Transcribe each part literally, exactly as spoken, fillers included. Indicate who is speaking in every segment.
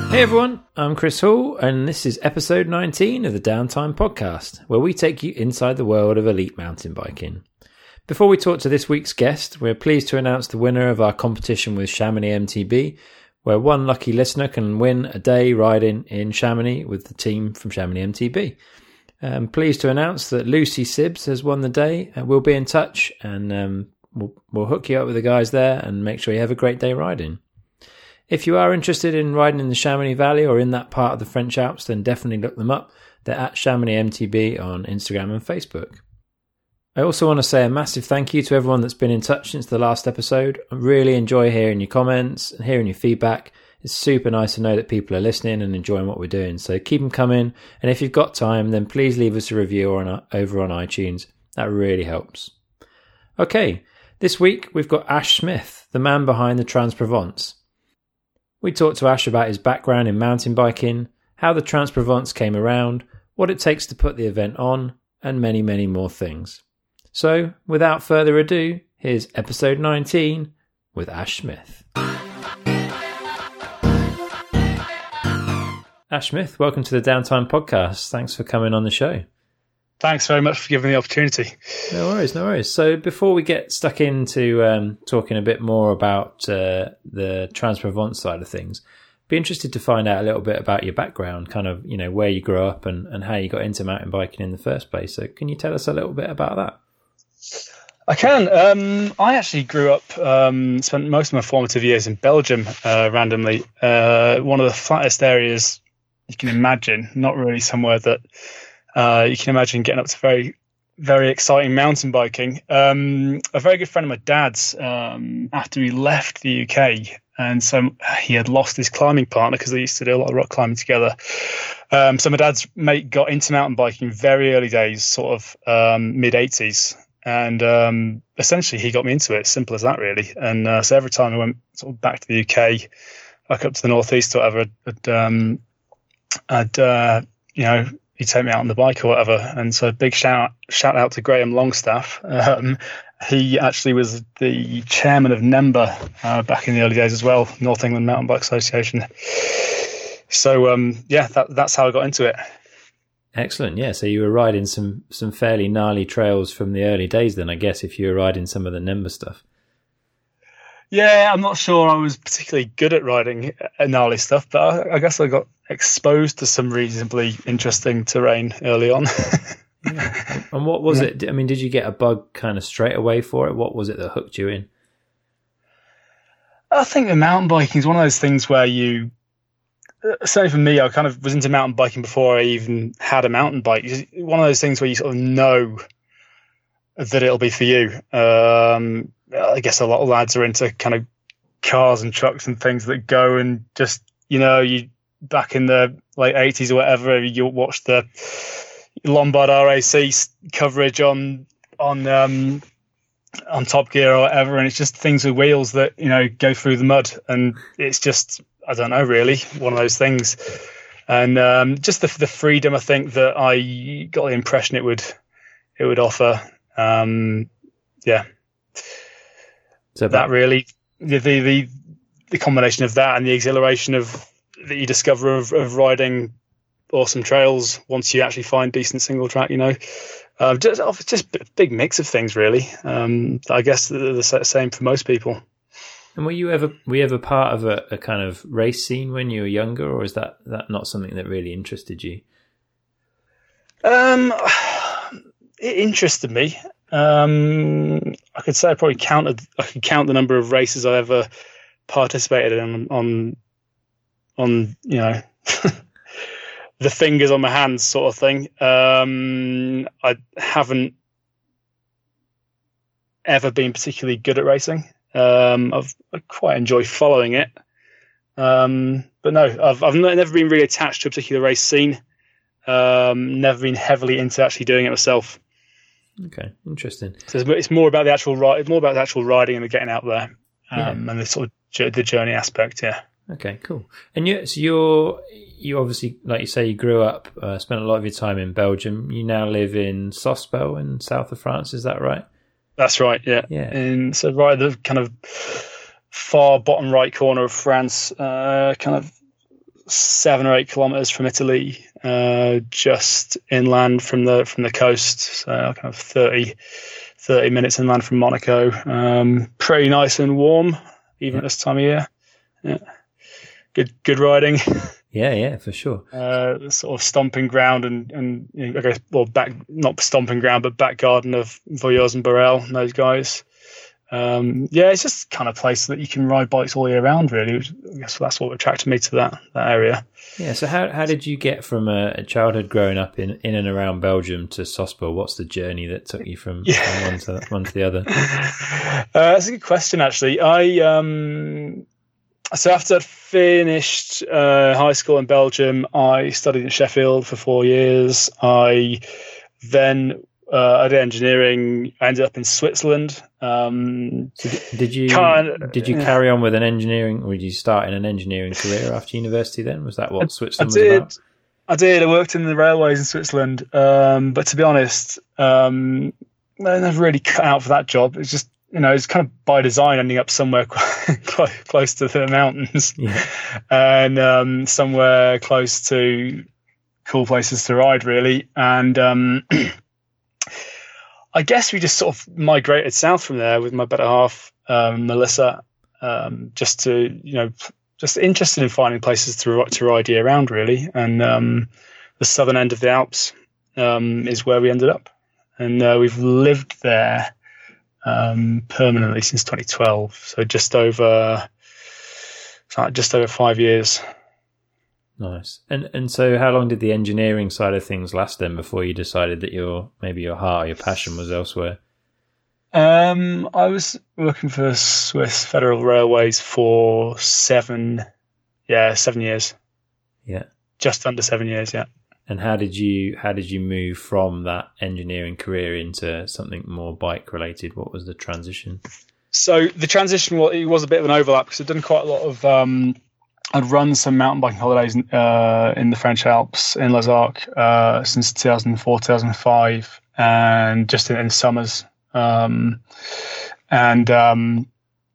Speaker 1: Hey everyone, I'm Chris Hall, and this is episode nineteen of the Downtime Podcast, where we take you inside the world of elite mountain biking. Before we talk to this week's guest, we're pleased to announce the winner of our competition with Chamonix M T B, where one lucky listener can win a day riding in Chamonix with the team from Chamonix M T B. I'm pleased to announce that Lucy Sibbs has won the day, and we'll be in touch, and um, we'll, we'll hook you up with the guys there and make sure you have a great day riding. If you are interested in riding in the Chamonix Valley or in that part of the French Alps, then definitely look them up. They're at Chamonix M T B on Instagram and Facebook. I also want to say a massive thank you to everyone that's been in touch since the last episode. I really enjoy hearing your comments and hearing your feedback. It's super nice to know that people are listening and enjoying what we're doing. So keep them coming. And if you've got time, then please leave us a review on, over on iTunes. That really helps. Okay, this week we've got Ash Smith, the man behind the Trans-Provence. We talked to Ash about his background in mountain biking, how the Trans-Provence came around, what it takes to put the event on, and many, many more things. So, without further ado, here's episode nineteen with Ash Smith. Ash Smith, welcome to the Downtime Podcast. Thanks for coming on the show.
Speaker 2: Thanks very much for giving me the opportunity.
Speaker 1: No worries, no worries. So before we get stuck into um, talking a bit more about uh, the Trans-Provence side of things, be interested to find out a little bit about your background, kind of, you know, where you grew up and, and how you got into mountain biking in the first place. So can you tell us a little bit about that?
Speaker 2: I can. Um, I actually grew up, um, spent most of my formative years in Belgium, uh, randomly. Uh, one of the flattest areas you can imagine, not really somewhere that Uh, you can imagine getting up to very, very exciting mountain biking. Um, a very good friend of my dad's, um, after he left the U K, and so he had lost his climbing partner because they used to do a lot of rock climbing together. Um, so my dad's mate got into mountain biking very early days, sort of um, mid eighties. And um, essentially he got me into it, simple as that, really. And uh, so every time I went sort of back to the U K, back up to the northeast or whatever, I'd, um, I'd uh, you know, he'd take me out on the bike or whatever. And so big shout shout out to Graham Longstaff. Um, he actually was the chairman of NEMBA uh, back in the early days as well, North England Mountain Bike Association. So um, yeah, that, that's how I got into it.
Speaker 1: Excellent. Yeah, so you were riding some some fairly gnarly trails from the early days then, I guess, if you were riding some of the NEMBA stuff.
Speaker 2: Yeah, I'm not sure I was particularly good at riding gnarly stuff, but I, I guess I got exposed to some reasonably interesting terrain early on.
Speaker 1: Yeah. And what was yeah. it? I mean, did you get a bug kind of straight away for it? What was it that hooked you in?
Speaker 2: I think the mountain biking is one of those things where you, certainly for me, I kind of was into mountain biking before I even had a mountain bike. It's one of those things where you sort of know that it'll be for you. Um, I guess a lot of lads are into kind of cars and trucks and things that go and just, you know, you back in the late eighties or whatever, you watch the Lombard R A C coverage on on um, on Top Gear or whatever, and it's just things with wheels that, you know, go through the mud, and it's just, I don't know, really one of those things. And um, just the the freedom, I think, that I got the impression it would it would offer. Um, yeah. So that really, the, the the combination of that and the exhilaration of that you discover of, of riding awesome trails once you actually find decent single track, you know, uh, just just a big mix of things, really. Um, I guess the, the same for most people.
Speaker 1: And were you ever were you ever part of a, a kind of race scene when you were younger, or is that, that not something that really interested you?
Speaker 2: Um, it interested me. Um, I could say I probably counted. I could count the number of races I ever participated in on, on you know, the fingers on my hands, sort of thing. Um, I haven't ever been particularly good at racing. Um, I've I quite enjoy following it, um, but no, I've I've never been really attached to a particular race scene. Um, never been heavily into actually doing it myself.
Speaker 1: Okay, interesting.
Speaker 2: So it's more about the actual ride. It's more about the actual riding and the getting out there, um,
Speaker 1: yeah.
Speaker 2: and the sort of the journey aspect. Yeah.
Speaker 1: Okay, cool. And you, so you're you obviously, like you say, you grew up, uh, spent a lot of your time in Belgium. You now live in Sospel in south of France. Is that right?
Speaker 2: That's right. Yeah.
Speaker 1: Yeah.
Speaker 2: And so right at the kind of far bottom right corner of France, uh, kind of seven or eight kilometers from Italy, uh, just inland from the from the coast. So kind of thirty, thirty minutes inland from Monaco. Um, pretty nice and warm, even at this time of year. Yeah, good good riding.
Speaker 1: Yeah, yeah, for sure.
Speaker 2: Uh, sort of stomping ground and and you know, I guess well back not stomping ground but back garden of Voyeurs and Borel and those guys. Um, yeah, it's just kind of place that you can ride bikes all year round, really. Which I guess that's what attracted me to that that area.
Speaker 1: Yeah. So how how did you get from a, a childhood growing up in, in and around Belgium to Sospel? What's the journey that took you from,
Speaker 2: yeah.
Speaker 1: from one to one to the other?
Speaker 2: Uh, that's a good question, actually. I um, so after I finished uh, high school in Belgium, I studied in Sheffield for four years. I then Uh, I did engineering. I ended up in Switzerland. Um,
Speaker 1: so did you
Speaker 2: kinda,
Speaker 1: did you
Speaker 2: yeah.
Speaker 1: carry on with an engineering, or did you start in an engineering career after university? Then was that what
Speaker 2: I,
Speaker 1: Switzerland
Speaker 2: I
Speaker 1: was
Speaker 2: did,
Speaker 1: about?
Speaker 2: I did. I worked in the railways in Switzerland, um, but to be honest, um, I never really cut out for that job. It's just you know, it's kind of by design, ending up somewhere quite close to the mountains,
Speaker 1: yeah.
Speaker 2: and um, somewhere close to cool places to ride, really, and. Um, I guess we just sort of migrated south from there with my better half, um, Melissa, um, just to, you know, just interested in finding places to, to ride year round, really. And um, the southern end of the Alps um, is where we ended up. And uh, we've lived there um, permanently since twenty twelve. So just over, just over five years.
Speaker 1: Nice. And and so how long did the engineering side of things last then before you decided that your maybe your heart or your passion was elsewhere?
Speaker 2: Um, I was working for Swiss Federal Railways for seven, yeah, seven years.
Speaker 1: Yeah. Just
Speaker 2: under seven years, yeah.
Speaker 1: And how did you how did you move from that engineering career into something more bike related? What was the transition?
Speaker 2: So the transition was, it was a bit of an overlap because I'd done quite a lot of um I'd run some mountain biking holidays uh, in the French Alps in Les Arcs uh, since two thousand four, two thousand five, and just in, in summers. Um, and um,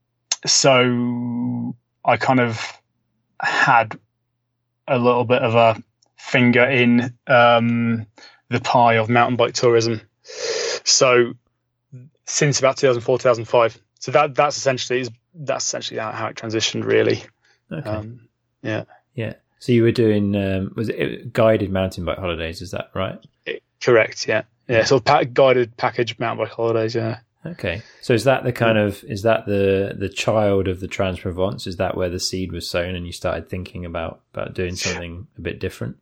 Speaker 2: so I kind of had a little bit of a finger in um, the pie of mountain bike tourism. So since about two thousand four, two thousand five. So that that's essentially that's essentially how, how it transitioned, really.
Speaker 1: Okay.
Speaker 2: Um, yeah.
Speaker 1: Yeah. So you were doing um, was it guided mountain bike holidays? Is that right?
Speaker 2: It, correct. Yeah. Yeah. So pa- guided package mountain bike holidays. Yeah.
Speaker 1: Okay. So is that the kind of is that the the child of the Trans-Provence? Is that where the seed was sown and you started thinking about about doing something a bit different?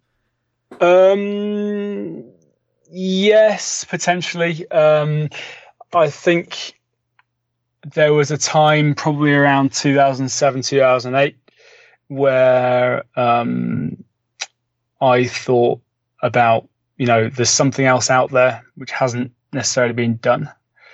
Speaker 2: Um. Yes, potentially. Um. I think there was a time probably around two thousand seven, two thousand eight where um, I thought about, you know, there's something else out there which hasn't necessarily been done.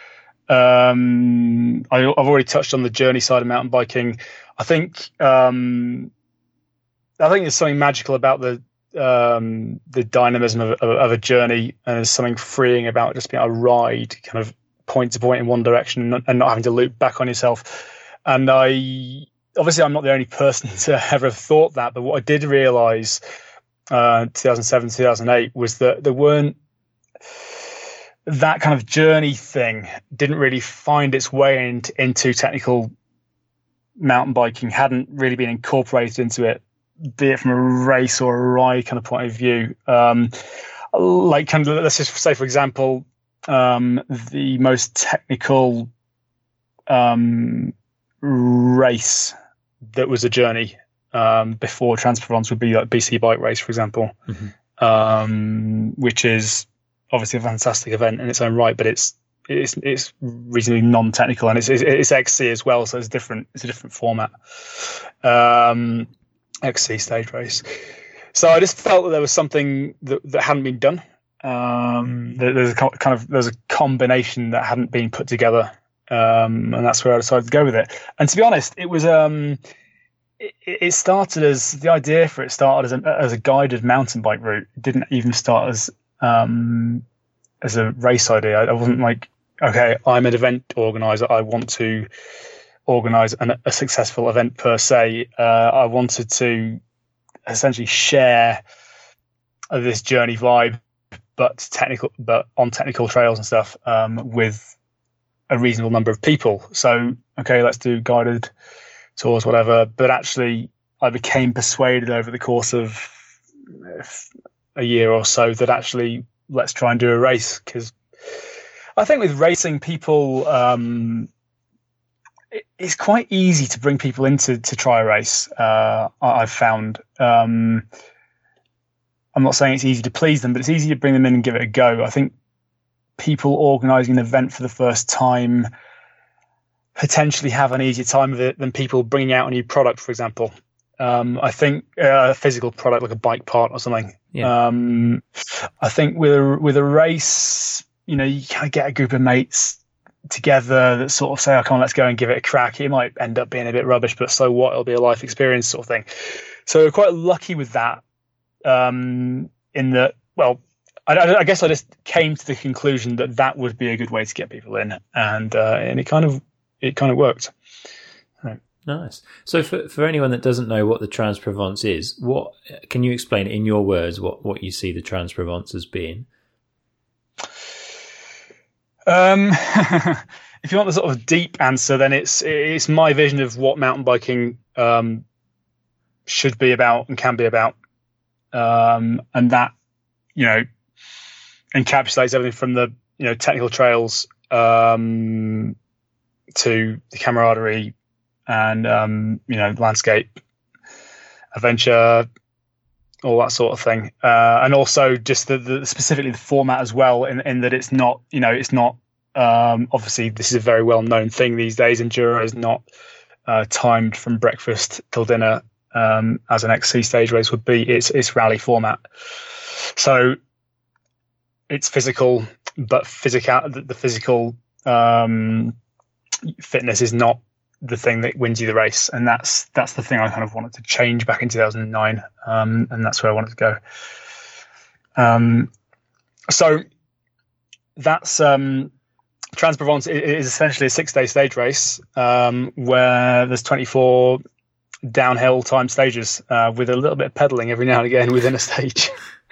Speaker 2: Um, I, I've already touched on the journey side of mountain biking. I think um, I think there's something magical about the um, the dynamism of, of, of a journey, and there's something freeing about just being able to ride kind of point to point in one direction and not, and not having to loop back on yourself. And I, obviously I'm not the only person to ever have thought that, but what I did realize, uh, two thousand seven, two thousand eight was that there weren't, that kind of journey thing didn't really find its way into, into technical mountain biking, hadn't really been incorporated into it, be it from a race or a ride kind of point of view. Um, like kind of, let's just say, for example, Um, the most technical um, race that was a journey um, before Trans-Provence would be like B C Bike Race, for example, mm-hmm. um, which is obviously a fantastic event in its own right, but it's it's it's reasonably non-technical, and it's it's, it's X C as well, so it's different. It's a different format. Um, X C stage race. So I just felt that there was something that, that hadn't been done. Um, there's a kind of there's a combination that hadn't been put together, um, and that's where I decided to go with it. And to be honest, it was um, it, it started as the idea for it started as a, as a guided mountain bike route. It didn't even start as um, as a race idea. I wasn't like, okay, I'm an event organizer. I want to organize an, a successful event per se. Uh, I wanted to essentially share this journey vibe, but technical, but on technical trails and stuff, um, with a reasonable number of people. So, okay, let's do guided tours, whatever. But actually, I became persuaded over the course of a year or so that actually let's try and do a race, because I think with racing, people, um, it, it's quite easy to bring people into to try a race. Uh, I've found. Um, I'm not saying it's easy to please them, but it's easy to bring them in and give it a go. I think people organising an event for the first time potentially have an easier time of it than people bringing out a new product, for example. Um, I think uh, a physical product like a bike part or something. Yeah. Um, I think with a, with a race, you know, you kind of get a group of mates together that sort of say, oh, come on, let's go and give it a crack. It might end up being a bit rubbish, but so what? It'll be a life experience sort of thing. So we're quite lucky with that. Um, in that, well, I, I guess I just came to the conclusion that that would be a good way to get people in, and uh, and it kind of it kind of worked. Right.
Speaker 1: Nice. So for for anyone that doesn't know what the Trans Provence is, what can you explain in your words what, what you see the Trans Provence as being?
Speaker 2: Um, if you want the sort of deep answer, then it's it's my vision of what mountain biking um, should be about and can be about. Um, and that, you know, encapsulates everything from the, you know, technical trails, um, to the camaraderie and, um, you know, landscape, adventure, all that sort of thing. Uh, and also just the, the, specifically the format as well, in, in that it's not, you know, it's not, um, obviously this is a very well known thing these days. Enduro is not, uh, timed from breakfast till dinner. Um, as an X C stage race would be, it's it's rally format. So it's physical, but physical the, the physical um, fitness is not the thing that wins you the race, and that's that's the thing I kind of wanted to change back in two thousand nine, um, and that's where I wanted to go. Um, so that's um, Trans Provence is essentially a six-day stage race um, where there's twenty-four downhill time stages uh, with a little bit of pedaling every now and again within a stage.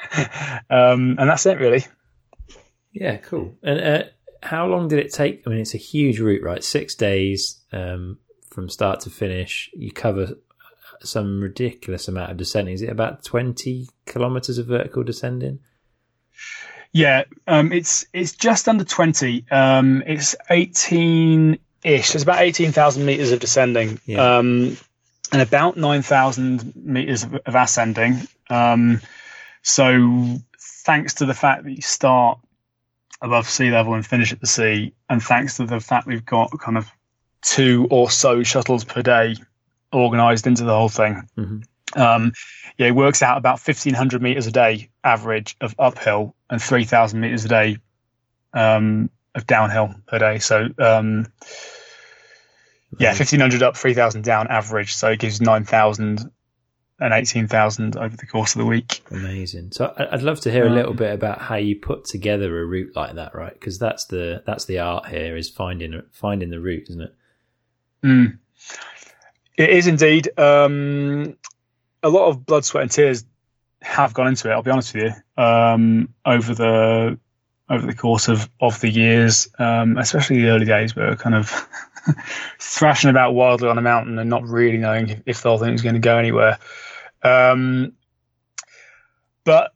Speaker 2: um, and that's it, really.
Speaker 1: Yeah, cool. And uh, how long did it take? I mean, it's a huge route, right? Six days um, from start to finish. You cover some ridiculous amount of descending. Is it about twenty kilometres of vertical descending?
Speaker 2: Yeah, um, it's it's just under twenty. Um, it's eighteen-ish. It's about eighteen thousand metres of descending. Yeah. Um, and about nine thousand meters of, of ascending. Um, so thanks to the fact that you start above sea level and finish at the sea, and thanks to the fact we've got kind of two or so shuttles per day organised into the whole thing, mm-hmm. um, yeah, it works out about fifteen hundred meters a day average of uphill and three thousand meters a day um, of downhill per day. So, um, yeah, fifteen hundred up, three thousand down average. So it gives nine thousand and eighteen thousand over the course of the week.
Speaker 1: Amazing. So I'd love to hear a little bit about how you put together a route like that, right? Because that's the that's the art here, is finding finding the route, isn't it?
Speaker 2: Mm. It is indeed. Um, a lot of blood, sweat, and tears have gone into it. I'll be honest with you. Um, over the over the course of, of the years, um, especially the early days, where we're kind of thrashing about wildly on a mountain and not really knowing if, if the whole thing was going to go anywhere. Um, but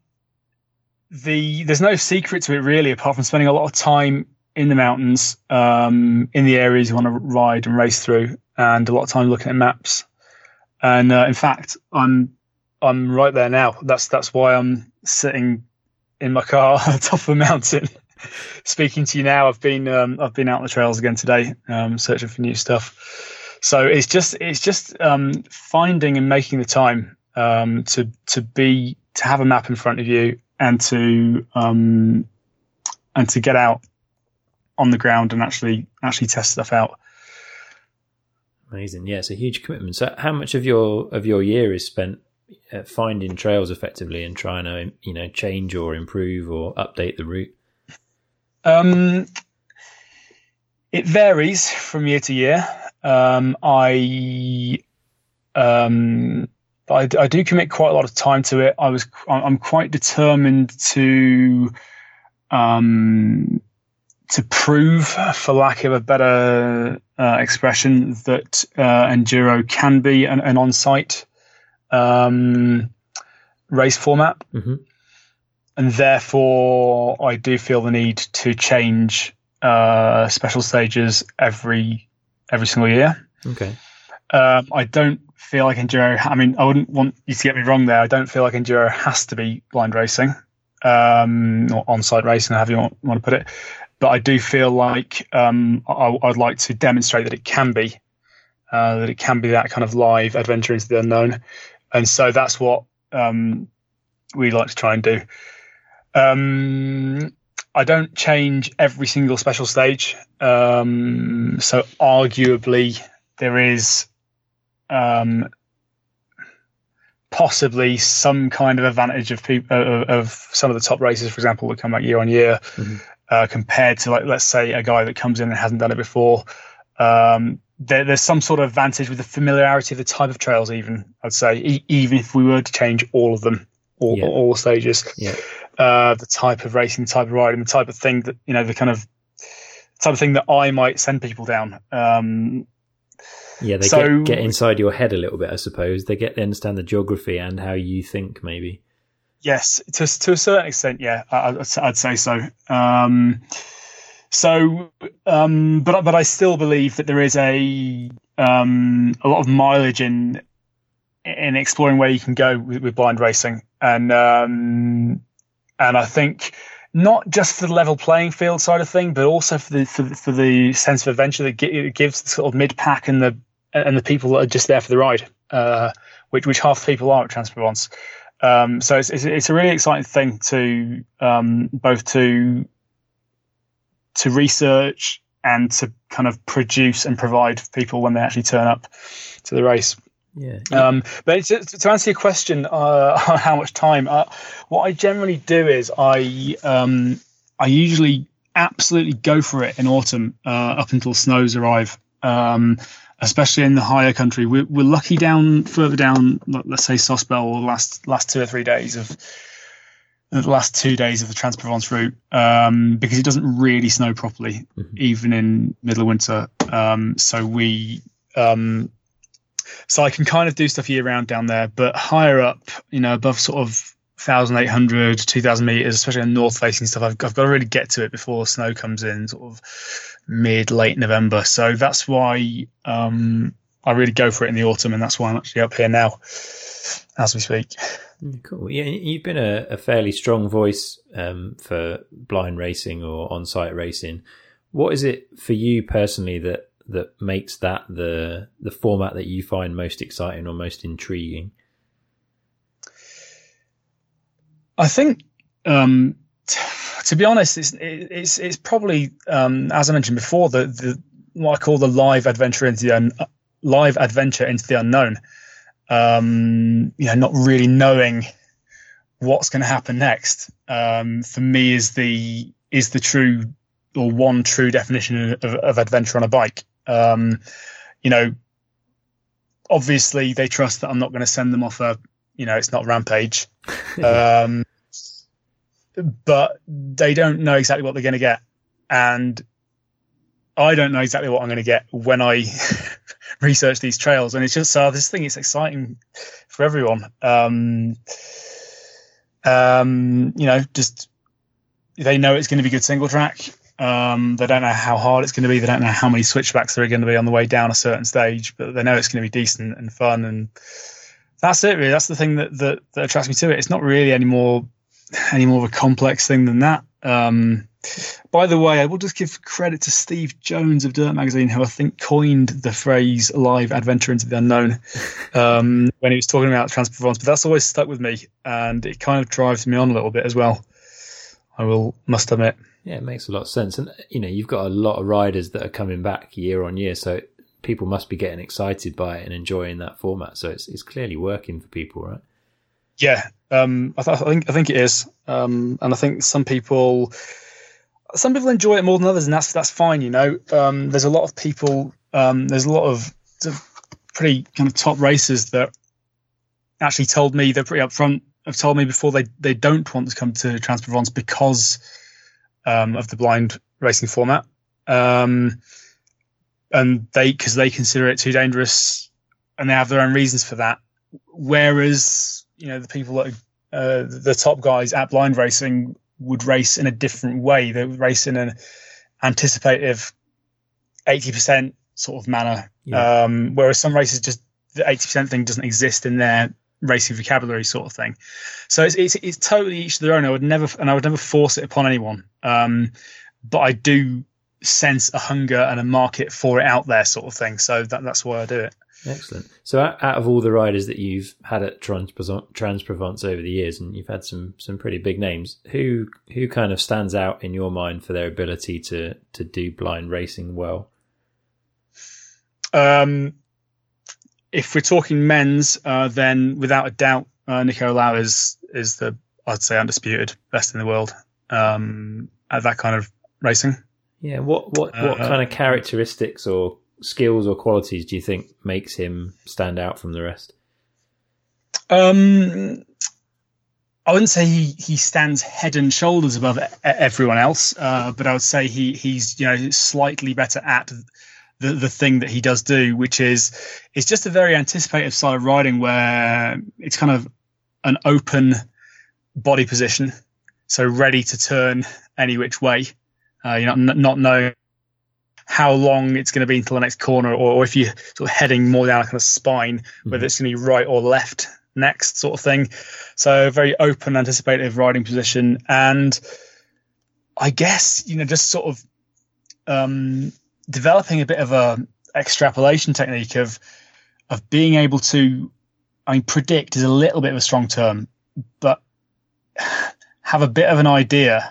Speaker 2: the there's no secret to it really, apart from spending a lot of time in the mountains, um, in the areas you want to ride and race through, and a lot of time looking at maps. And uh, in fact, I'm I'm right there now. That's that's why I'm sitting in my car on the top of a mountain, speaking to you now. I've been um, I've been out on the trails again today, um, searching for new stuff. So it's just it's just um, finding and making the time um, to to be to have a map in front of you, and to um, and to get out on the ground and actually actually test stuff out.
Speaker 1: Amazing. Yeah, it's a huge commitment. So how much of your of your year is spent uh, finding trails effectively and trying to, you know, change or improve or update the route?
Speaker 2: Um, it varies from year to year. Um, I um, but I, I do commit quite a lot of time to it. I was I'm quite determined to um to prove, for lack of a better uh, expression, that uh, enduro can be an, an on-site um, race format.
Speaker 1: Mm-hmm.
Speaker 2: And therefore, I do feel the need to change uh, special stages every every single year.
Speaker 1: Okay.
Speaker 2: Um, I don't feel like enduro. I mean, I wouldn't want you to get me wrong there. I don't feel like enduro has to be blind racing um, or on-site racing, however you want, want to put it. But I do feel like um, I, I'd like to demonstrate that it can be, uh, that it can be that kind of live adventure into the unknown, and so that's what um, we like to try and do. Um, I don't change every single special stage, um, so arguably there is um, possibly some kind of advantage of people of, of some of the top races, for example, that come back year on year. Mm-hmm. Uh, compared to, like, let's say a guy that comes in and hasn't done it before. Um, there, there's some sort of advantage with the familiarity of the type of trails, even, I'd say, e- even if we were to change all of them, all, yeah. all stages.
Speaker 1: Yeah.
Speaker 2: Uh, the type of racing, the type of riding, the type of thing that, you know, the kind of type of thing that I might send people down. Um,
Speaker 1: yeah, they
Speaker 2: so,
Speaker 1: get, get inside your head a little bit, I suppose. They get to understand the geography and how you think, maybe.
Speaker 2: Yes, to to a certain extent, yeah, I, I'd say so. Um, so, um, but but I still believe that there is a um, a lot of mileage in in exploring where you can go with, with blind racing, and um, and I think not just for the level playing field side of thing, but also for the for, for the sense of adventure that it gives the sort of mid pack and the and the people that are just there for the ride, uh, which which half the people are at Trans-Provence. Um, so it's, it's it's a really exciting thing to um, both to to research and to kind of produce and provide for people when they actually turn up to the race.
Speaker 1: Yeah.
Speaker 2: Um, but to, to answer your question, uh, how much time? Uh, what I generally do is I um, I usually absolutely go for it in autumn uh, up until snows arrive. Um, especially in the higher country. We're, we're lucky down further down, let's say Sospel, last last two or three days of the last two days of the Trans-Provence route, um, because it doesn't really snow properly, mm-hmm. even in middle of winter. Um, so we, um, so I can kind of do stuff year round down there, but higher up, you know, above sort of one thousand eight hundred, two thousand meters, especially on north facing stuff, I've, I've got to really get to it before snow comes in, sort of mid, late November. So that's why um, I really go for it in the autumn, and that's why I'm actually up here now as we speak.
Speaker 1: Cool. Yeah, you've been a, a fairly strong voice um, for blind racing or on-site racing. What is it for you personally that that makes that the the format that you find most exciting or most intriguing?
Speaker 2: I think, um, t- to be honest, it's it's it's probably um, as I mentioned before, the, the what I call the live adventure into the un- live adventure into the unknown. Um, you know, not really knowing what's going to happen next. Um, for me, is the is the true or one true definition of, of adventure on a bike. Um, you know, obviously they trust that I'm not going to send them off a, you know, it's not Rampage. Um, but they don't know exactly what they're going to get. And I don't know exactly what I'm going to get when I research these trails. And it's just, so uh, this thing is exciting for everyone. Um, um, you know, just, they know it's going to be good single track. Um, they don't know how hard it's going to be. They don't know how many switchbacks there are going to be on the way down a certain stage, but they know it's going to be decent and fun. And that's it, really. That's the thing that, that, that attracts me to it. It's not really any more, any more of a complex thing than that. Um, by the way, I will just give credit to Steve Jones of Dirt Magazine, who I think coined the phrase live adventure into the unknown, um, when he was talking about Trans-Provence, but that's always stuck with me, and it kind of drives me on a little bit as well. I will, must admit.
Speaker 1: Yeah, it makes a lot of sense. And, you know, you've got a lot of riders that are coming back year on year, so people must be getting excited by it and enjoying that format. So it's it's clearly working for people, right?
Speaker 2: Yeah, um, I, th- I think I think it is, um, and I think some people some people enjoy it more than others, and that's that's fine. You know, um, there's a lot of people, um, there's a lot of pretty kind of top racers that actually told me, they're pretty upfront, have told me before they, they don't want to come to Trans-Provence because um, of the blind racing format. Um, and they, because they consider it too dangerous, and they have their own reasons for that. Whereas, you know, the people that are, uh, the top guys at blind racing would race in a different way. They would race in an anticipative eighty percent sort of manner. Yeah. Um, whereas some races, just the eighty percent thing doesn't exist in their racing vocabulary sort of thing. So it's, it's, it's totally each to their own. I would never, and I would never force it upon anyone. Um, but I do sense a hunger and a market for it out there sort of thing. So that, that's why I do it.
Speaker 1: Excellent. So out, out of all the riders that you've had at Trans-Provence over the years, and you've had some some pretty big names, who who kind of stands out in your mind for their ability to to do blind racing well?
Speaker 2: Um, if we're talking men's, uh, then without a doubt, uh, Nico Lau is is the, I'd say, undisputed best in the world um, at that kind of racing.
Speaker 1: Yeah. What what what uh, kind of characteristics or skills or qualities do you think makes him stand out from the rest?
Speaker 2: Um, I wouldn't say he, he stands head and shoulders above everyone else, uh, but I would say he he's you know slightly better at the the thing that he does do, which is it's just a very anticipative style of riding where it's kind of an open body position, so ready to turn any which way. Uh, you're not not knowing how long it's going to be until the next corner, or, or if you're sort of heading more down a kind of spine, mm-hmm. whether it's going to be right or left next sort of thing. So very open, anticipative riding position. And I guess, you know, just sort of um, developing a bit of a extrapolation technique of of being able to, I mean, predict is a little bit of a strong term, but have a bit of an idea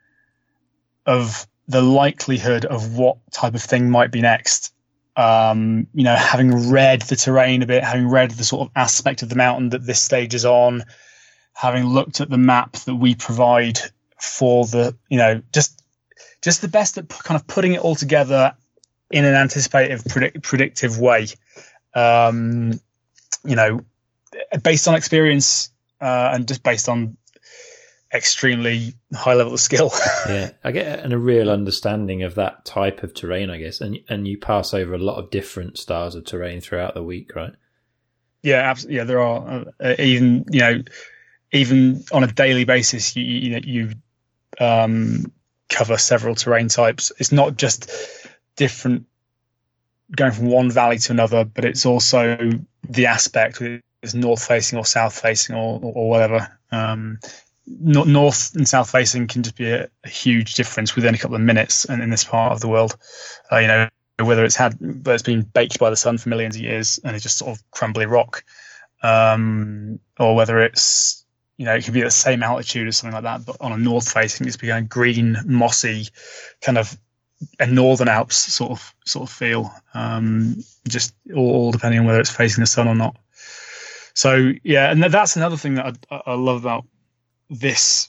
Speaker 2: of the likelihood of what type of thing might be next. Um, you know, having read the terrain a bit, having read the sort of aspect of the mountain that this stage is on, having looked at the map that we provide for the, you know, just just the best at kind of putting it all together in an anticipative, predict, predictive way. Um, you know, based on experience uh, and just based on extremely high level of skill.
Speaker 1: Yeah, I get an, a real understanding of that type of terrain, I guess, and and you pass over a lot of different styles of terrain throughout the week, right?
Speaker 2: Yeah, absolutely. Yeah, there are uh, even you know even on a daily basis, you you know you um, cover several terrain types. It's not just different going from one valley to another, but it's also the aspect, whether it's north facing or south facing or or, or whatever. Um, North and south facing can just be a, a huge difference within a couple of minutes, and in this part of the world, uh, you know, whether it's had, whether it's been baked by the sun for millions of years and it's just sort of crumbly rock, um, or whether it's, you know, it could be at the same altitude or something like that, but on a north facing, it's becoming green, mossy, kind of a northern Alps sort of sort of feel. Um, just all, all depending on whether it's facing the sun or not. So yeah, and that's another thing that I, I love about this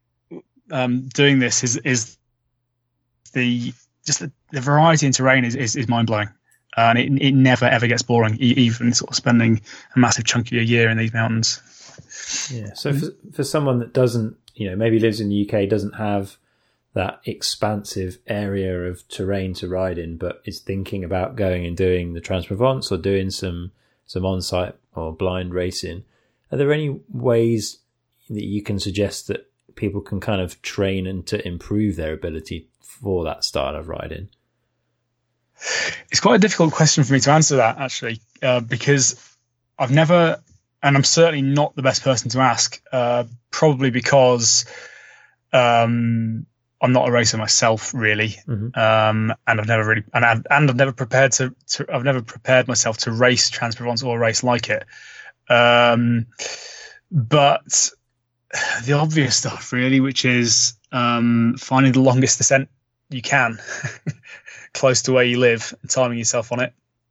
Speaker 2: um doing this is is the just the, the variety in terrain is is, is mind-blowing, uh, and it, it never ever gets boring, e- even sort of spending a massive chunk of your year in these mountains.
Speaker 1: Yeah, so for, for someone that doesn't, you know, maybe lives in the U K, doesn't have that expansive area of terrain to ride in, but is thinking about going and doing the Trans-Provence or doing some some on-site or blind racing, are there any ways that you can suggest that people can kind of train and to improve their ability for that style of riding?
Speaker 2: It's quite a difficult question for me to answer that, actually, uh, because I've never, and I'm certainly not the best person to ask, uh, probably because um, I'm not a racer myself, really, mm-hmm. um, and I've never really, and I've, and I've never prepared to, to, I've never prepared myself to race Trans-Provence or a race like it. Um, but the obvious stuff, really, which is um, finding the longest descent you can close to where you live and timing yourself on it.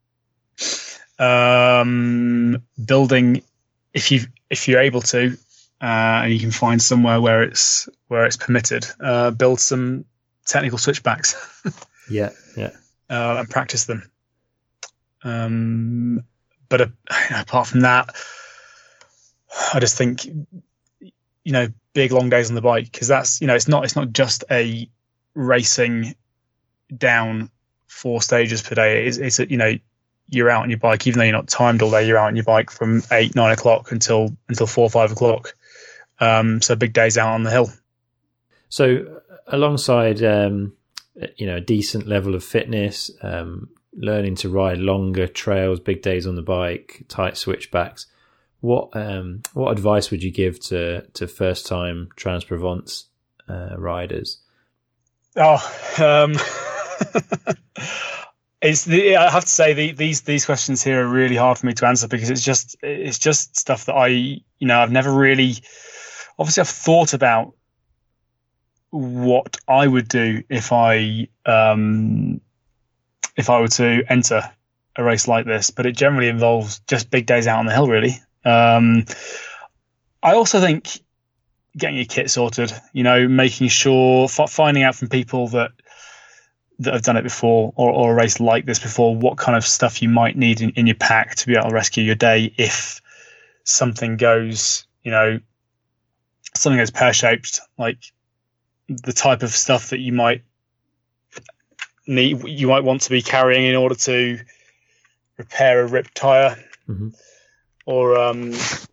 Speaker 2: Um, building, if you if you're able to, uh, and you can find somewhere where it's where it's permitted, uh, build some technical switchbacks.
Speaker 1: yeah, yeah,
Speaker 2: uh, and practice them. Um, but uh, apart from that, I just think, you know, big long days on the bike, because that's, you know, it's not it's not just a racing down four stages per day. It's, it's a, you know, you're out on your bike, even though you're not timed all day. You're out on your bike from eight, nine o'clock until until four, five o'clock. Um, so big days out on the hill.
Speaker 1: So alongside, um, you know, a decent level of fitness, um, learning to ride longer trails, big days on the bike, tight switchbacks, what um, what advice would you give to to first time Trans Provence uh, riders?
Speaker 2: Oh, um, it's the, I have to say the, these these questions here are really hard for me to answer, because it's just it's just stuff that I you know I've never really obviously I've thought about what I would do if I um, if I were to enter a race like this, but it generally involves just big days out on the hill, really. Um, I also think getting your kit sorted, you know, making sure, f- finding out from people that that have done it before, or, or a race like this before, what kind of stuff you might need in, in your pack to be able to rescue your day if something goes, you know, something goes pear-shaped, like the type of stuff that you might need, you might want to be carrying in order to repair a ripped tire, mm-hmm. or um,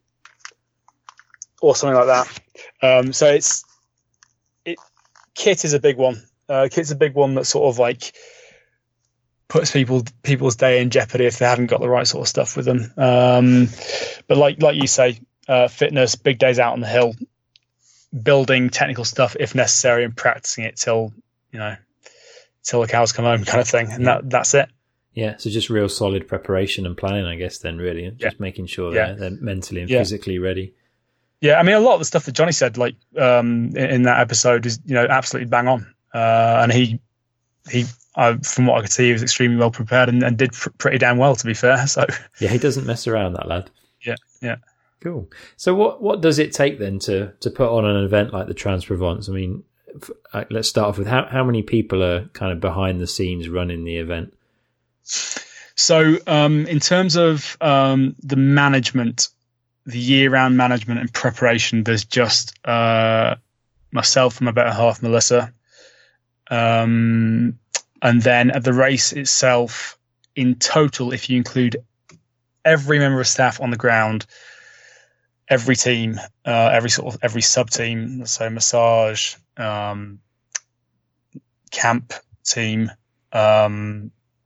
Speaker 2: or something like that. Um, so it's it kit is a big one. Uh, kit's a big one that sort of like puts people people's day in jeopardy if they haven't got the right sort of stuff with them. Um, but like like you say, uh, fitness, big days out on the hill, building technical stuff if necessary, and practicing it till you know till the cows come home, kind of thing. And that that's it.
Speaker 1: Yeah, so just real solid preparation and planning, I guess. Then really, just yeah. making sure
Speaker 2: yeah.
Speaker 1: they're, they're mentally and
Speaker 2: yeah.
Speaker 1: physically ready.
Speaker 2: Yeah, I mean, a lot of the stuff that Johnny said, like um, in, in that episode, is you know absolutely bang on. Uh, and he, he, uh, from what I could see, he was extremely well prepared and, and did pr- pretty damn well, to be fair. So
Speaker 1: yeah, he doesn't mess around, that lad.
Speaker 2: Yeah, yeah.
Speaker 1: Cool. So what what does it take then to to put on an event like the Trans Provence? I mean, f- let's start off with how how many people are kind of behind the scenes running the event?
Speaker 2: So um, in terms of um, the management, the year-round management and preparation, there's just uh, myself and my better half, Melissa. Um, and then at the race itself, in total, if you include every member of staff on the ground, every team, uh, every sort of every sub team, so massage, um, camp team, um,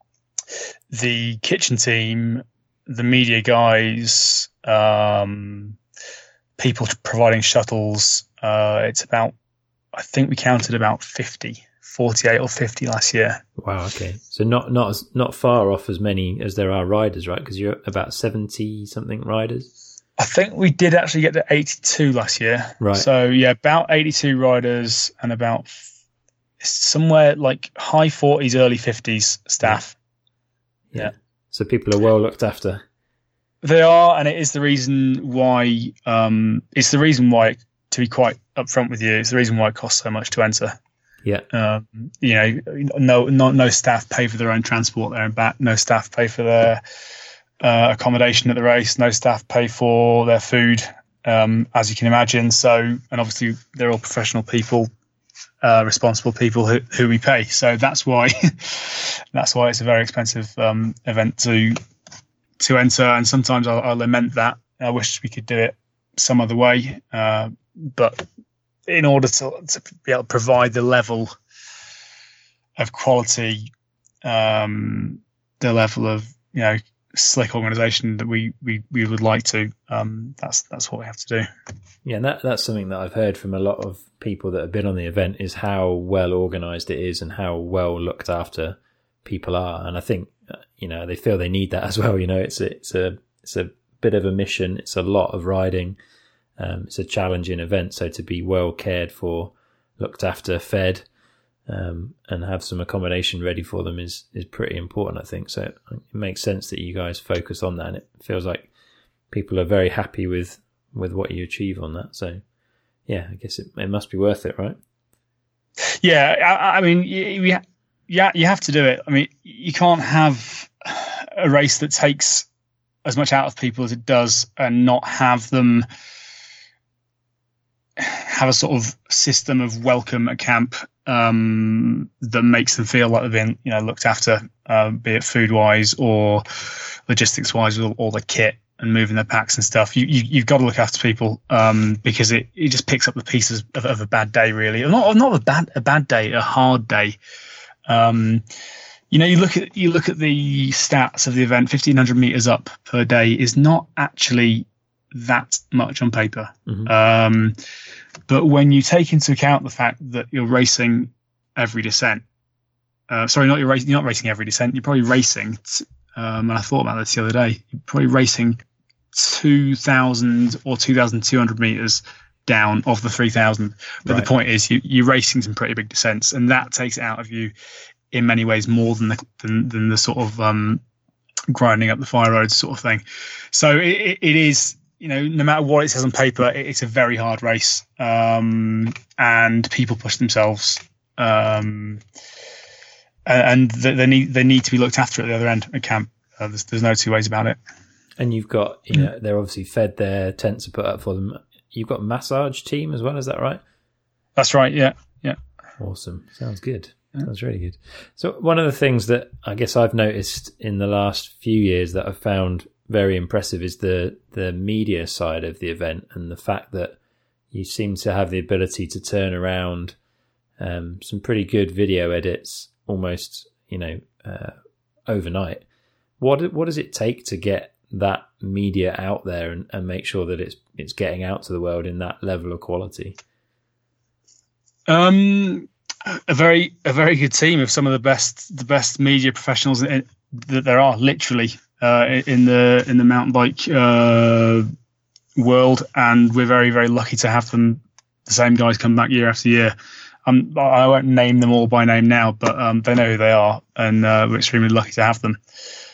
Speaker 2: the kitchen team, the media guys, um, people providing shuttles. Uh, it's about, I think we counted about fifty. forty-eight or fifty last year.
Speaker 1: Wow. Okay. So not not as, not far off as many as there are riders, right? Because you're about seventy something riders.
Speaker 2: I think we did actually get to eighty-two last year.
Speaker 1: Right.
Speaker 2: So yeah, about eighty-two riders and about somewhere like high forties, early fifties staff.
Speaker 1: Yeah.
Speaker 2: yeah.
Speaker 1: So people are well looked after.
Speaker 2: They are, and it is the reason why. Um, it's the reason why, to be quite upfront with you, it's the reason why it costs so much to enter.
Speaker 1: Yeah.
Speaker 2: Um, you know, no, no, no staff pay for their own transport there and back. No staff pay for their uh, accommodation at the race. No staff pay for their food, um, as you can imagine. So, and obviously they're all professional people, uh, responsible people who, who we pay. So that's why, that's why it's a very expensive um, event to to enter. And sometimes I, I lament that. I wish we could do it some other way, uh, but. In order to, to be able to provide the level of quality, um, the level of you know slick organisation that we, we, we would like to, um, that's that's what we have to do.
Speaker 1: Yeah, and that that's something that I've heard from a lot of people that have been on the event is how well organised it is and how well looked after people are. And I think you know they feel they need that as well. You know, it's a, it's a it's a bit of a mission. It's a lot of riding. Um, it's a challenging event, so to be well cared for, looked after, fed, um, and have some accommodation ready for them is, is pretty important, I think. So it, it makes sense that you guys focus on that, and it feels like people are very happy with, with what you achieve on that. So, yeah, I guess it, it must be worth it, right?
Speaker 2: Yeah, I, I mean, you, yeah, you have to do it. I mean, you can't have a race that takes as much out of people as it does, and not have them have a sort of system of welcome at camp um, that makes them feel like they've been, you know, looked after, uh, be it food wise or logistics wise, or, or the kit and moving their packs and stuff. You, you you've got to look after people um, because it, it just picks up the pieces of, of a bad day, really. Not not a bad a bad day, a hard day. Um, you know, you look at you look at the stats of the event. fifteen hundred meters up per day is not actually that much on paper. Mm-hmm. Um, but when you take into account the fact that you're racing every descent, uh, sorry, not you're racing, you're not racing every descent. You're probably racing. T- um, and I thought about this the other day. You're probably racing two thousand or two thousand two hundred meters down of the three thousand. But right. The point is, you, you're racing some pretty big descents, and that takes it out of you in many ways more than the than, than the sort of um, grinding up the fire roads sort of thing. So it, it is, you know, no matter what it says on paper, it's a very hard race, um, and people push themselves, um, and they need they need to be looked after at the other end at camp. Uh, there's, there's no two ways about it.
Speaker 1: And you've got, you know, they're obviously fed, their tents are put up for them. You've got a massage team as well, is that right?
Speaker 2: That's right. Yeah, yeah.
Speaker 1: Awesome. Sounds good. Sounds really good. So one of the things that I guess I've noticed in the last few years that I've found very impressive is the the media side of the event, and the fact that you seem to have the ability to turn around um, some pretty good video edits almost, you know, uh, overnight. What what does it take to get that media out there and, and make sure that it's it's getting out to the world in that level of quality?
Speaker 2: Um, a very a very good team of some of the best the best media professionals in, that there are, literally, uh, in the in the mountain bike uh, world, and we're very very lucky to have them. The same guys come back year after year. Um, I won't name them all by name now, but um, they know who they are, and uh, we're extremely lucky to have them.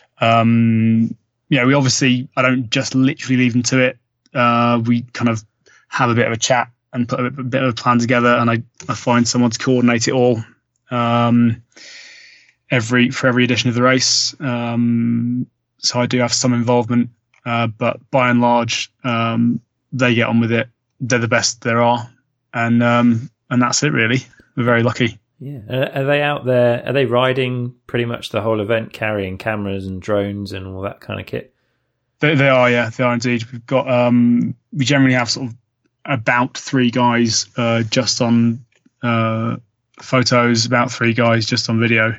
Speaker 2: Um, yeah, we obviously, I don't just literally leave them to it. Uh, we kind of have a bit of a chat and put a bit, a bit of a plan together, and I, I find someone to coordinate it all um, every for every edition of the race. Um, so I do have some involvement, uh, but by and large, um, they get on with it. They're the best there are, and um, and that's it really. We're very lucky.
Speaker 1: Yeah. Are they out there? Are they riding pretty much the whole event, carrying cameras and drones and all that kind of kit?
Speaker 2: They, they are, yeah, they are indeed. We've got, um, we generally have sort of about three guys uh, just on uh, photos, about three guys just on video,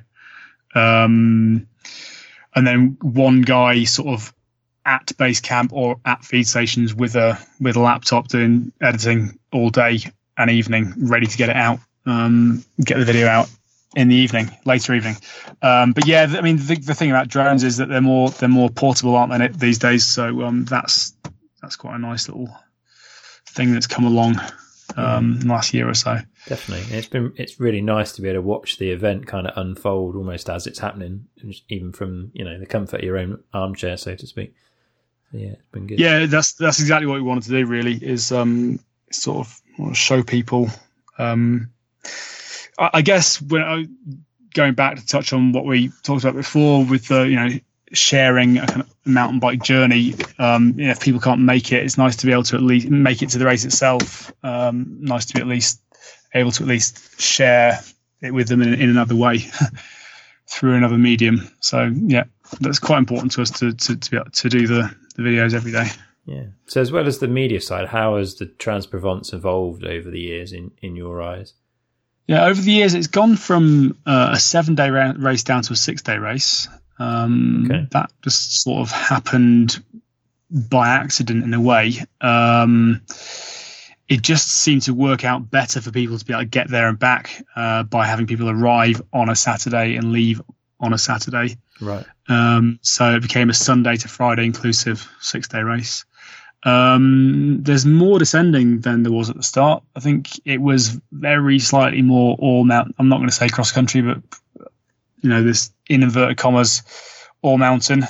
Speaker 2: um, and then one guy sort of at base camp or at feed stations with a with a laptop doing editing all day and evening, ready to get it out. Um, get the video out in the evening, later evening. Um, but yeah, I mean, the, the thing about drones is that they're more they're more portable, aren't they, these days? So um, that's that's quite a nice little thing that's come along um, in the last year or so.
Speaker 1: Definitely, it's been it's really nice to be able to watch the event kind of unfold almost as it's happening, even from, you know, the comfort of your own armchair, so to speak. So yeah, it's been good.
Speaker 2: Yeah, that's that's exactly what we wanted to do. Really, is um, sort of show people. Um, I guess when I, going back to touch on what we talked about before with the, you know, sharing a kind of mountain bike journey. Um, you know, if people can't make it, it's nice to be able to at least make it to the race itself. Um, nice to be at least able to at least share it with them in, in another way through another medium. So yeah, that's quite important to us to to to, be able to do the, the videos every day.
Speaker 1: Yeah. So as well as the media side, how has the Trans-Provence evolved over the years in, in your eyes?
Speaker 2: Yeah, over the years, it's gone from uh, a seven-day ra- race down to a six-day race. Um, okay. That just sort of happened by accident in a way. Um, it just seemed to work out better for people to be able to get there and back uh, by having people arrive on a Saturday and leave on a Saturday.
Speaker 1: Right.
Speaker 2: Um, so it became a Sunday to Friday inclusive six-day race. Um, there's more descending than there was at the start. I think it was very slightly more all mountain. I'm not going to say cross country, but you know, this in inverted commas, all mountain,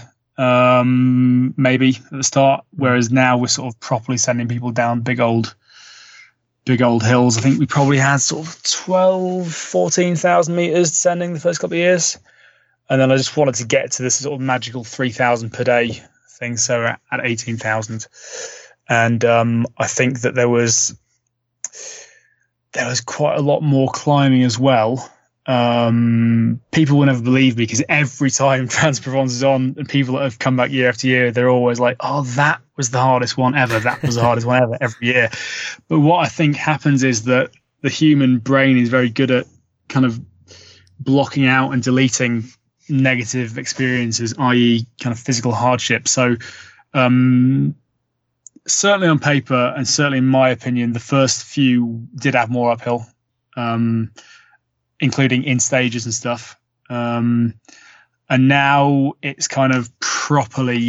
Speaker 2: um, maybe at the start. Whereas now we're sort of properly sending people down big old, big old hills. I think we probably had sort of twelve, fourteen thousand meters descending the first couple of years. And then I just wanted to get to this sort of magical three thousand per day thing, so at, at eighteen thousand. And um, I think that there was there was quite a lot more climbing as well. Um, people will never believe me, because every time Trans-Provence is on, and people that have come back year after year, they're always like, oh, that was the hardest one ever. That was the hardest one ever every year. But what I think happens is that the human brain is very good at kind of blocking out and deleting negative experiences, that is kind of physical hardship. So um, certainly on paper, and certainly in my opinion, the first few did have more uphill, um, including in stages and stuff. Um, and now it's kind of properly,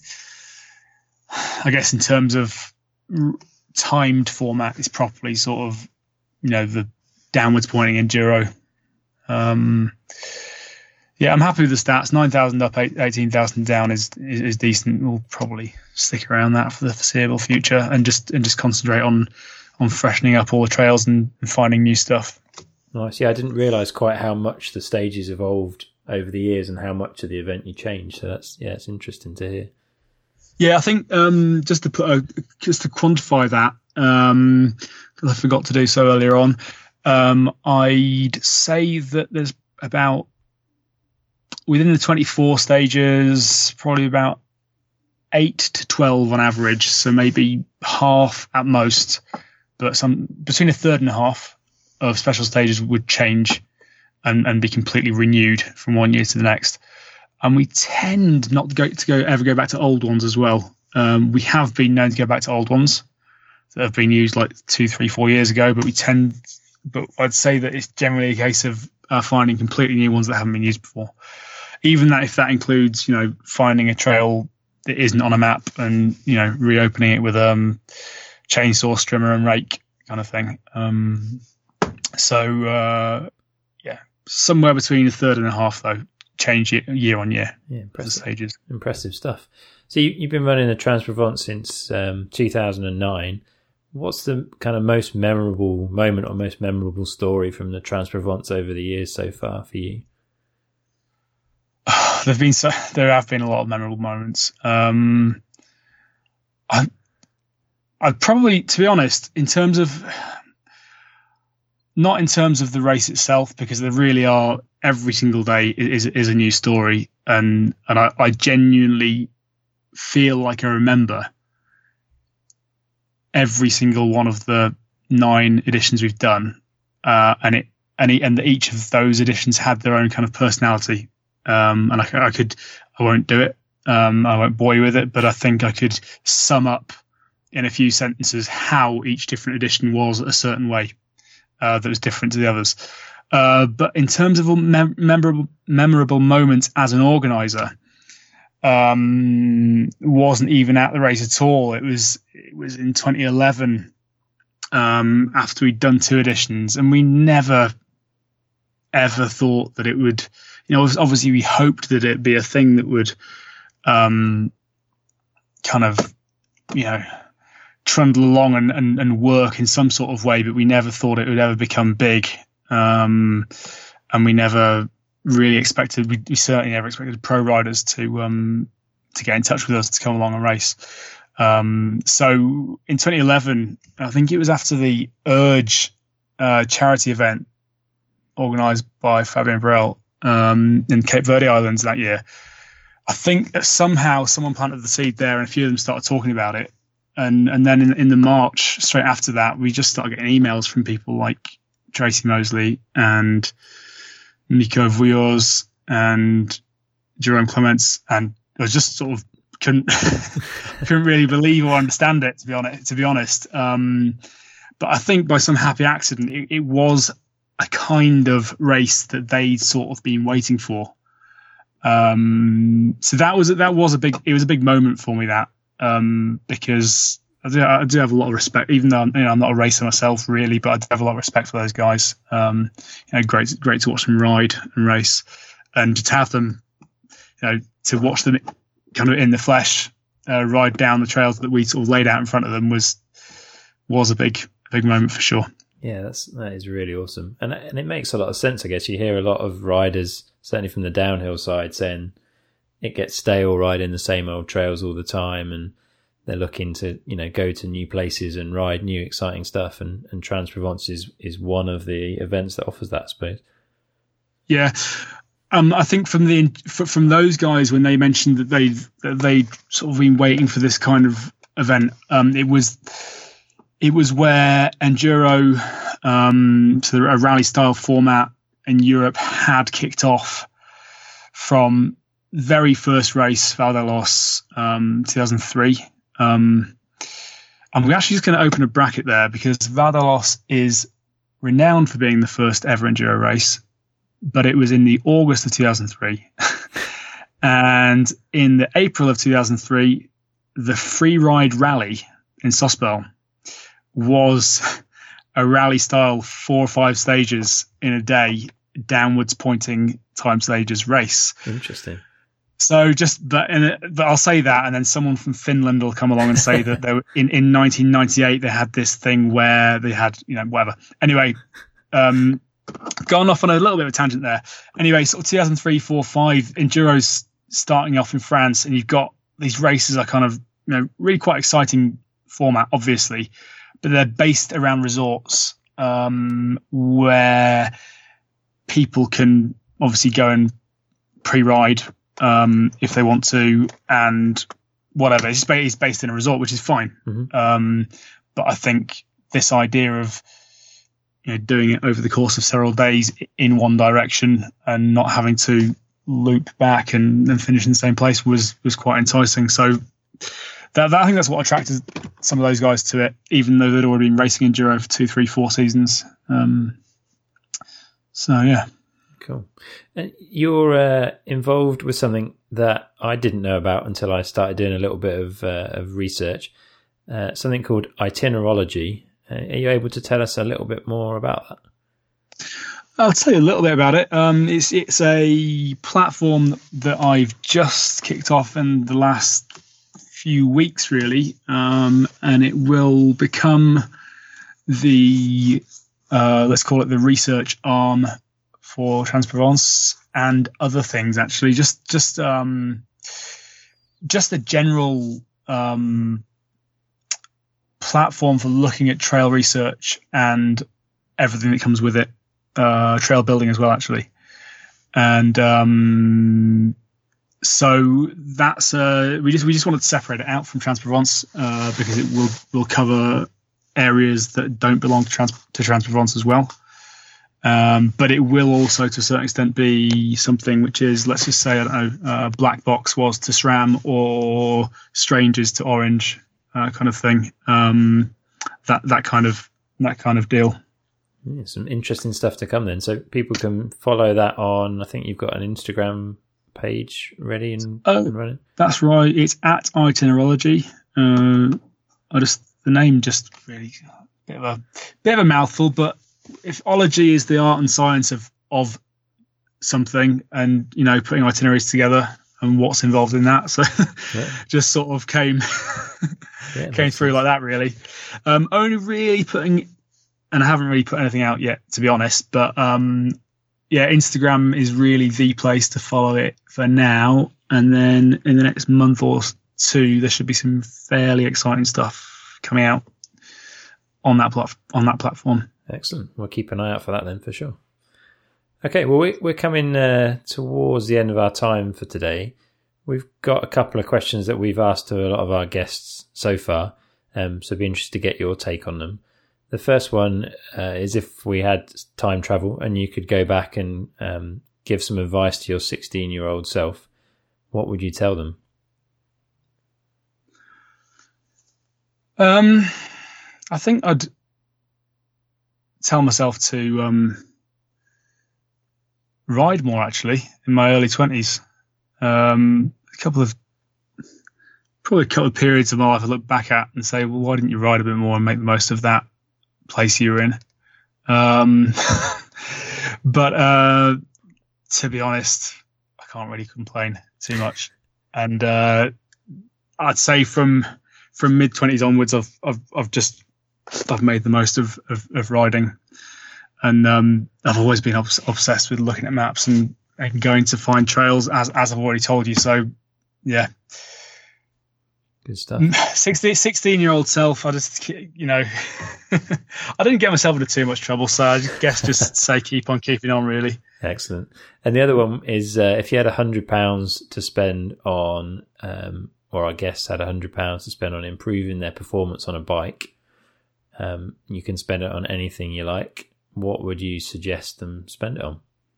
Speaker 2: I guess, in terms of timed format, it's properly sort of, you know, the downwards pointing enduro. Um, yeah, I'm happy with the stats. nine thousand up, eighteen thousand down is, is is decent. We'll probably stick around that for the foreseeable future, and just and just concentrate on on freshening up all the trails and, and finding new stuff.
Speaker 1: Nice. Yeah, I didn't realise quite how much the stages evolved over the years and how much of the event you changed. So that's yeah, it's interesting to hear.
Speaker 2: Yeah, I think um, just to put a, just to quantify that, um, because I forgot to do so earlier on. Um, I'd say that there's about, within the twenty-four stages, probably about eight to twelve on average. So maybe half at most, but some between a third and a half of special stages would change and, and be completely renewed from one year to the next. And we tend not to go to go ever go back to old ones as well. Um, we have been known to go back to old ones that have been used like two, three, four years ago, but we tend, but I'd say that it's generally a case of uh, finding completely new ones that haven't been used before. Even that, if that includes, you know, finding a trail that isn't on a map and, you know, reopening it with um chainsaw, strimmer, and rake kind of thing. Um, so uh, yeah, somewhere between a third and a half though. Change it year on year.
Speaker 1: Yeah, impressive
Speaker 2: stages.
Speaker 1: Impressive stuff. So you, you've been running the Trans-Provence since um, two thousand nine. What's the kind of most memorable moment or most memorable story from the Trans-Provence over the years so far for you?
Speaker 2: There've been so there have been a lot of memorable moments. Um, I, I'd probably, to be honest, in terms of not in terms of the race itself, because there really are. Every single day is is a new story, and and I, I genuinely feel like I remember every single one of the nine editions we've done, uh, and it and it, and each of those editions had their own kind of personality. Um, and I, I could, I won't do it, um, I won't bore you with it, but I think I could sum up in a few sentences how each different edition was a certain way uh, that was different to the others. Uh, but in terms of mem- memorable memorable moments as an organizer, um, wasn't even at the race at all. It was it was in twenty eleven, um, after we'd done two editions, and we never ever thought that it would. You know, obviously we hoped that it'd be a thing that would, um, kind of, you know, trundle along and, and, and work in some sort of way, but we never thought it would ever become big. Um, and we never really expected, we, we certainly never expected pro riders to, um, to get in touch with us to come along and race. Um, so in twenty eleven, I think it was after the Urge, uh, charity event organized by Fabien Barel, um, in Cape Verde Islands that year. I think that somehow someone planted the seed there and a few of them started talking about it. And, and then in, in the March, straight after that, we just started getting emails from people like Tracy Mosley and Nico Vuillau's and Jerome Clements, and I was just sort of couldn't couldn't really believe or understand it, to be honest. To be honest, um, but I think by some happy accident, it, it was a kind of race that they'd sort of been waiting for. Um, so that was that was a big it was a big moment for me, that um, because. I do, I do have a lot of respect, even though I'm, you know, I'm not a racer myself, really, but I do have a lot of respect for those guys. Um, you know, great, great to watch them ride and race, and to have them, you know, to watch them kind of in the flesh uh, ride down the trails that we sort of laid out in front of them was was a big, big moment for sure.
Speaker 1: Yeah, that's that is really awesome, and and it makes a lot of sense. I guess you hear a lot of riders, certainly from the downhill side, saying it gets stale riding the same old trails all the time, and they're looking to, you know, go to new places and ride new exciting stuff. And, and Trans-Provence is, is one of the events that offers that, I suppose.
Speaker 2: Yeah. Um, I think from the from those guys, when they mentioned that they that they sort of been waiting for this kind of event, um, it was it was where enduro, um, so a rally style format in Europe had kicked off from very first race, Val d'Alos, um, two thousand three. Um, and we're actually just going to open a bracket there because Val d'Alos is renowned for being the first ever enduro race. But it was in the August of two thousand three. And in the April of two thousand three, the free ride rally in Sospel was a rally style four or five stages in a day, downwards pointing time stages race.
Speaker 1: Interesting.
Speaker 2: So just, but, and, but I'll say that, and then someone from Finland will come along and say that they were, in, in nineteen ninety-eight, they had this thing where they had, you know, whatever. Anyway, um, gone off on a little bit of a tangent there. Anyway, sort of two thousand three, four, five, Enduro's starting off in France, and you've got these races are kind of, you know, really quite exciting format, obviously, but they're based around resorts um, where people can obviously go and pre-ride um, if they want to, and whatever. It's, it's based in a resort, which is fine. Mm-hmm. Um, but I think this idea of, you know, doing it over the course of several days in one direction and not having to loop back and, and finish in the same place was was quite enticing. So that, that I think that's what attracted some of those guys to it, even though they'd already been racing enduro for two, three, four seasons. Um, so yeah,
Speaker 1: cool. And you're uh, involved with something that I didn't know about until I started doing a little bit of, uh, of research. Uh, something called itinerology. Uh, are you able to tell us a little bit more about that?
Speaker 2: I'll tell you a little bit about it. Um, it's it's a platform that I've just kicked off in the last few weeks, really, um, and it will become the uh, let's call it the research arm for Trans-Provence and other things. Actually, just just um, just a general. Um, platform for looking at trail research and everything that comes with it, uh, trail building as well, actually. And um, so that's uh, we just we just wanted to separate it out from Trans-Provence uh, because it will will cover areas that don't belong to Trans to Trans-Provence as well. Um, but it will also, to a certain extent, be something which is, let's just say, I don't know, uh, Black Box was to SRAM or Strangers to Orange. Uh, kind of thing, um, that that kind of that kind of deal.
Speaker 1: Yeah, some interesting stuff to come then. So people can follow that on. I think you've got an Instagram page ready and,
Speaker 2: oh,
Speaker 1: and running.
Speaker 2: That's right. It's at Itinerology. Uh, I just the name just really bit of a bit of a mouthful. But if ology is the art and science of of something, and you know, putting itineraries together. And what's involved in that, so yeah. just sort of came yeah, came through sense. Like that, really. Um, only really putting, and I haven't really put anything out yet, to be honest. But um, yeah, Instagram is really the place to follow it for now. And then in the next month or two, there should be some fairly exciting stuff coming out on that plat- on that platform.
Speaker 1: Excellent. We'll keep an eye out for that then, for sure. Okay, well, we, we're coming uh, towards the end of our time for today. We've got a couple of questions that we've asked to a lot of our guests so far, um, so I'd be interested to get your take on them. The first one uh, is if we had time travel and you could go back and um, give some advice to your sixteen-year-old self, what would you tell them?
Speaker 2: Um, I think I'd tell myself to... Um, ride more, actually, in my early twenties. Um, a couple of probably a couple of periods of my life I look back at and say, well, why didn't you ride a bit more and make the most of that place you were in? Um, but uh, to be honest, I can't really complain too much. And uh, I'd say from from mid twenties onwards, I've I've I've just I've made the most of of, of riding. And um, I've always been obs- obsessed with looking at maps and, and going to find trails, as as I've already told you. So, yeah.
Speaker 1: Good stuff.
Speaker 2: sixteen, sixteen-year-old self, I just, you know, I didn't get myself into too much trouble, so I guess just say keep on keeping on, really.
Speaker 1: Excellent. And the other one is uh, if you had one hundred pounds to spend on, um, or our guests had one hundred pounds to spend on improving their performance on a bike, um, you can spend it on anything you like. What would you suggest them spend it on?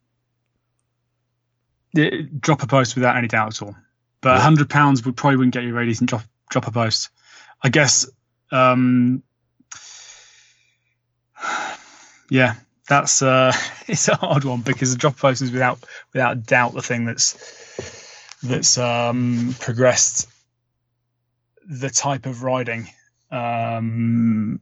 Speaker 2: Yeah, drop a post without any doubt at all. But yeah. one hundred pounds would probably wouldn't get you a very decent drop, drop a post. I guess, um, yeah, that's uh, it's a hard one because the drop a post is without without doubt the thing that's that's um, progressed the type of riding. Um,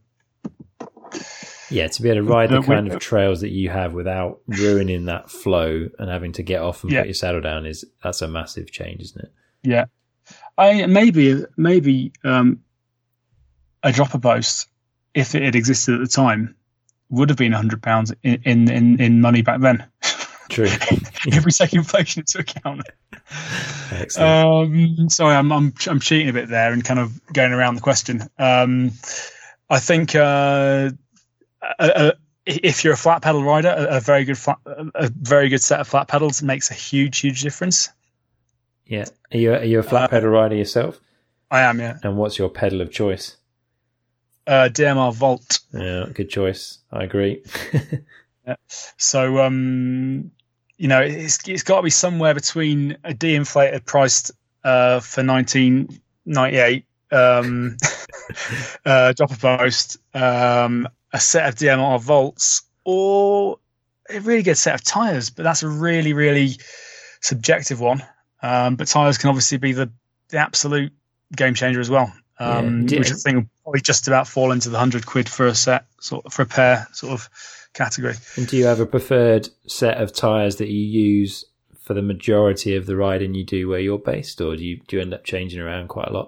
Speaker 1: yeah, to be able to ride the kind of trails that you have without ruining that flow and having to get off and yeah. put your saddle down is that's a massive change, isn't it?
Speaker 2: Yeah, I maybe maybe um, a dropper post, if it had existed at the time, would have been a hundred pounds in, in in in money back then.
Speaker 1: True.
Speaker 2: If we take inflation into account.
Speaker 1: Excellent.
Speaker 2: Um, sorry, I'm I'm I'm cheating a bit there and kind of going around the question. Um, I think uh, a, a, if you're a flat pedal rider, a, a very good flat, a very good set of flat pedals makes a huge huge difference.
Speaker 1: Yeah. Are you, are you a flat uh, pedal rider yourself?
Speaker 2: I am, yeah.
Speaker 1: And what's your pedal of choice?
Speaker 2: Uh, D M R Volt.
Speaker 1: Yeah, good choice. I agree.
Speaker 2: Yeah. So, um, you know, it's it's got to be somewhere between a de-inflated priced uh, for nineteen ninety-eight um, uh, dropper post, um, a set of D M R Volts, or a really good set of tyres. But that's a really, really subjective one. Um, but tyres can obviously be the, the absolute game changer as well, um, yeah, which I think will probably just about fall into the hundred quid for a set, sort of, for a pair sort of category.
Speaker 1: And do you have a preferred set of tyres that you use for the majority of the riding you do where you're based, or do you do you end up changing around quite a lot?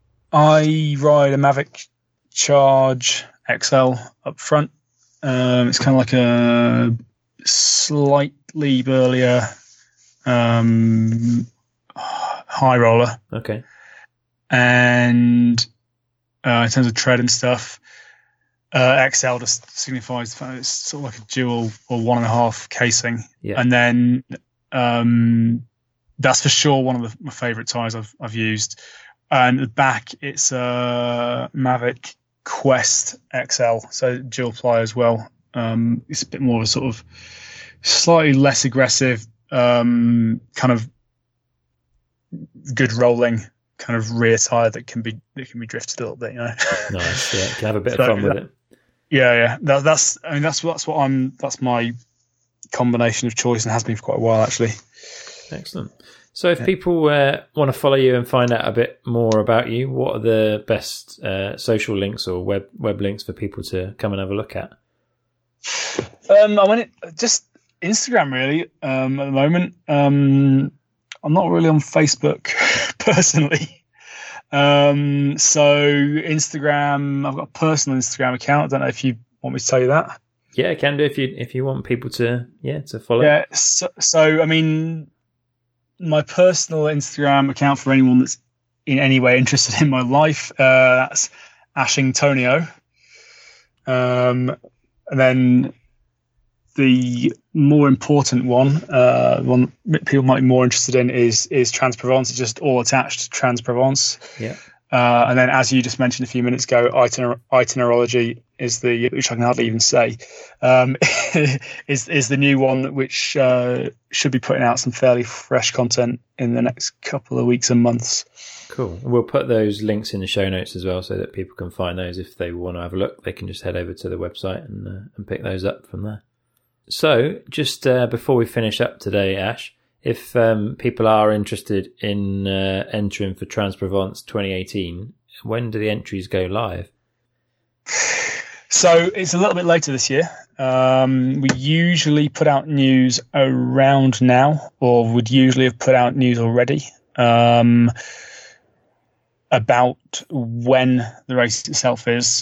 Speaker 2: I ride a Mavic Charge X L up front. Um, it's kind of like a slightly burlier um, high roller.
Speaker 1: Okay.
Speaker 2: And uh, in terms of tread and stuff, uh, X L just signifies the fact it's sort of like a dual or one and a half casing.
Speaker 1: Yeah.
Speaker 2: And then um, that's for sure one of the, my favourite tyres I've I've used. And at the back, it's a Mavic Quest X L, so dual ply as well. Um, it's a bit more of a sort of slightly less aggressive, um, kind of good rolling kind of rear tyre that can be that can be drifted a little bit, you know.
Speaker 1: Nice, yeah. Can have a bit
Speaker 2: so,
Speaker 1: of fun with
Speaker 2: that,
Speaker 1: it.
Speaker 2: Yeah, yeah. That, that's I mean that's that's what I'm that's my combination of choice and has been for quite a while actually.
Speaker 1: Excellent. So if yeah. people uh, want to follow you and find out a bit more about you, what are the best uh, social links or web web links for people to come and have a look at?
Speaker 2: Um, I went just Instagram really um, at the moment. Um, I'm not really on Facebook personally. Um, so Instagram, I've got a personal Instagram account. I don't know if you want me to tell you that.
Speaker 1: Yeah, I can do if you if you want people to yeah to follow.
Speaker 2: Yeah. So, so I mean, my personal Instagram account for anyone that's in any way interested in my life, uh, that's Ashingtonio. Um, and then the more important one, uh, one people might be more interested in is is Trans-Provence. It's just all attached, Trans-Provence.
Speaker 1: Yeah.
Speaker 2: Uh, and then, as you just mentioned a few minutes ago, itiner- itinerology is the, which I can hardly even say, um, is is the new one which uh, should be putting out some fairly fresh content in the next couple of weeks and months.
Speaker 1: Cool. We'll put those links in the show notes as well, so that people can find those if they want to have a look. They can just head over to the website and uh, and pick those up from there. So, just uh, before we finish up today, Ash, if um, people are interested in uh, entering for Trans-Provence twenty eighteen, when do the entries go live?
Speaker 2: So it's a little bit later this year. Um, we usually put out news around now, or would usually have put out news already, um, about when the race itself is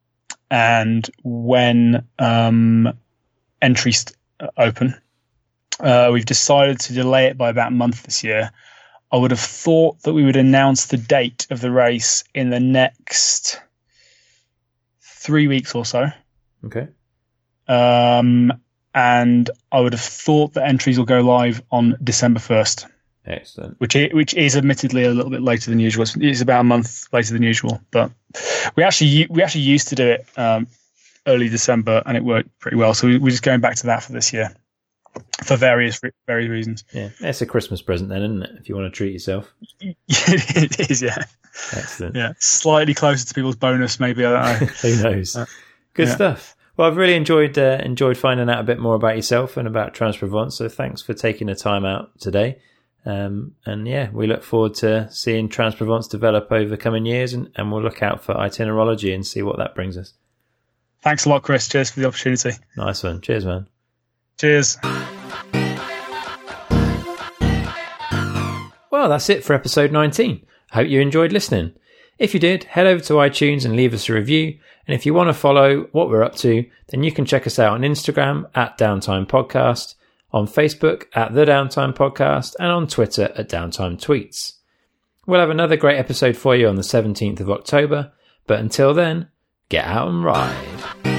Speaker 2: and when um, entries open. Uh, we've decided to delay it by about a month this year. I would have thought that we would announce the date of the race in the next three weeks or so.
Speaker 1: Okay.
Speaker 2: Um, and I would have thought that entries will go live on December first.
Speaker 1: Excellent.
Speaker 2: Which is, which is admittedly a little bit later than usual. It's, it's about a month later than usual, but we actually we actually used to do it um, early December, and it worked pretty well. So we, we're just going back to that for this year, for various various reasons.
Speaker 1: Yeah, it's a Christmas present then, isn't it? If you want to treat yourself.
Speaker 2: It is, yeah.
Speaker 1: Excellent.
Speaker 2: Yeah, slightly closer to people's bonus, maybe. I don't know.
Speaker 1: Who knows?
Speaker 2: Uh,
Speaker 1: Good
Speaker 2: yeah.
Speaker 1: stuff. Well, I've really enjoyed uh, enjoyed finding out a bit more about yourself and about Transprovence. So thanks for taking the time out today. Um, and yeah, we look forward to seeing Transprovence develop over coming years, and, and we'll look out for itinerology and see what that brings us.
Speaker 2: Thanks a lot, Chris. Cheers for the opportunity.
Speaker 1: Nice one. Cheers, man.
Speaker 2: Cheers.
Speaker 1: Well, that's it for episode nineteen. I hope you enjoyed listening. If you did, head over to iTunes and leave us a review. And if you want to follow what we're up to, then you can check us out on Instagram at Downtime Podcast, on Facebook at The Downtime Podcast, and on Twitter at Downtime Tweets. We'll have another great episode for you on the seventeenth of October, but until then, get out and ride.